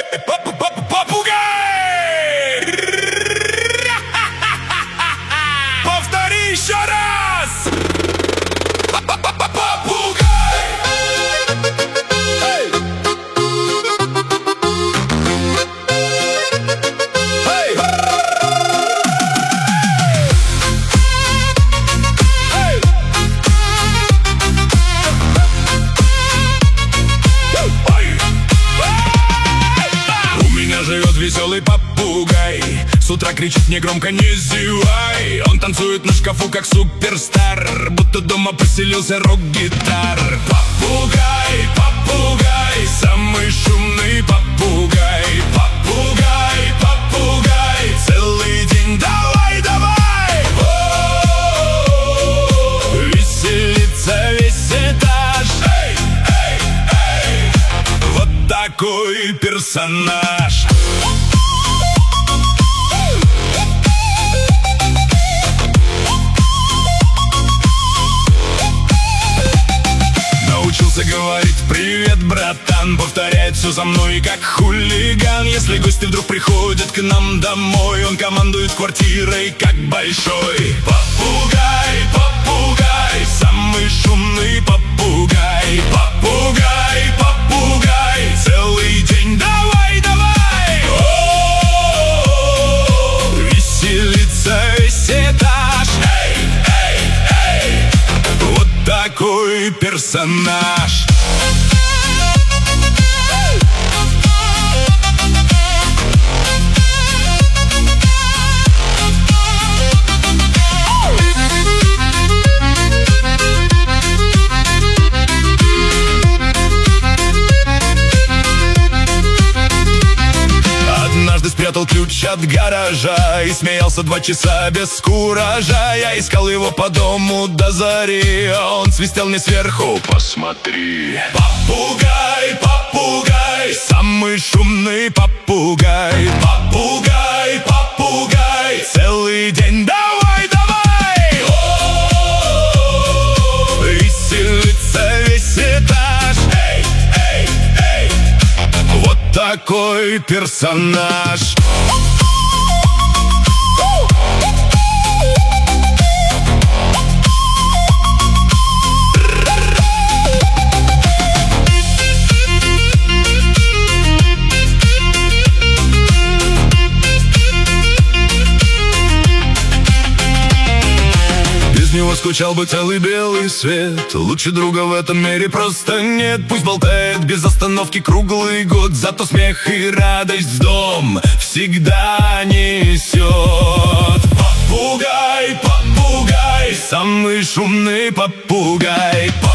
Попугай! Повтори еще раз! Попугай! Эй! Эй! Эй! У меня живет веселый попугай. С утра кричит мне громко: не зевай. Он танцует на шкафу как суперстар, будто дома поселился рок-гитар. Попугай, попугай, самый шумный попугай. Попугай, попугай, целый день давай, давай. О-о-о-о, веселится весь этаж. Эй, эй, эй, вот такой персонаж. Научился говорить: привет, братан. Повторяет все за мной, как хулиган. Если гости вдруг приходят к нам домой, он командует квартирой, как большой. Попугай, попугай, самый шумный попугай. Попугай, попугай, целый день давай, давай. О-о-о-о, веселится весь этаж. Эй, эй, эй, вот такой персонаж. Однажды спрятал ключ от гаража и смеялся 2 часа без куража. Я искал его по дому до зари, а он свистел мне сверху: посмотри. Попугай, попугай, самый шумный попугай. Попугай, попугай, целый день давай, давай. О-о-о-о, веселится весь этаж. Эй, эй, эй, вот такой персонаж. Без него скучал бы целый белый свет. Лучше друга в этом мире просто нет. Пусть болтает без остановки круглый год, зато смех и радость в дом всегда несет. Попугай, попугай, самый шумный попугай.